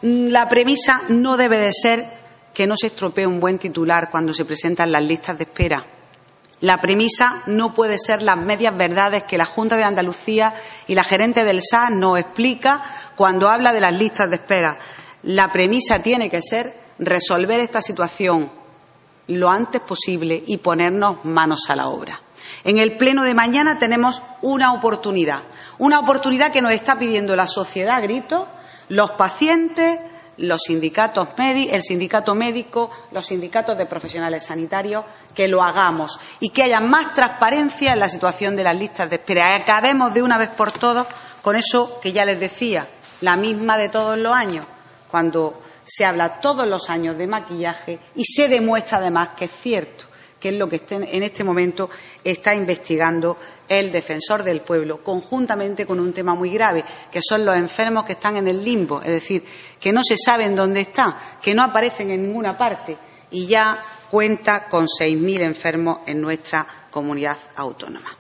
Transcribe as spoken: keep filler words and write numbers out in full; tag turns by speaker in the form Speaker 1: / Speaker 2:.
Speaker 1: La premisa no debe de ser que no se estropee un buen titular cuando se presentan las listas de espera. La premisa no puede ser las medias verdades que la Junta de Andalucía y la gerente del S A S nos explica cuando habla de las listas de espera. La premisa tiene que ser resolver esta situación lo antes posible y ponernos manos a la obra. En el pleno de mañana tenemos una oportunidad, una oportunidad que nos está pidiendo la sociedad a gritos, los pacientes, los sindicatos médicos, el sindicato médico, los sindicatos de profesionales sanitarios, que lo hagamos y que haya más transparencia en la situación de las listas de espera. Acabemos de una vez por todas con eso que ya les decía, la misma de todos los años, cuando se habla todos los años de maquillaje y se demuestra además que es cierto, que es lo que en este momento está investigando el Defensor del Pueblo, conjuntamente con un tema muy grave, que son los enfermos que están en el limbo, es decir, que no se saben dónde están, que no aparecen en ninguna parte y ya cuenta con seis mil enfermos en nuestra comunidad autónoma.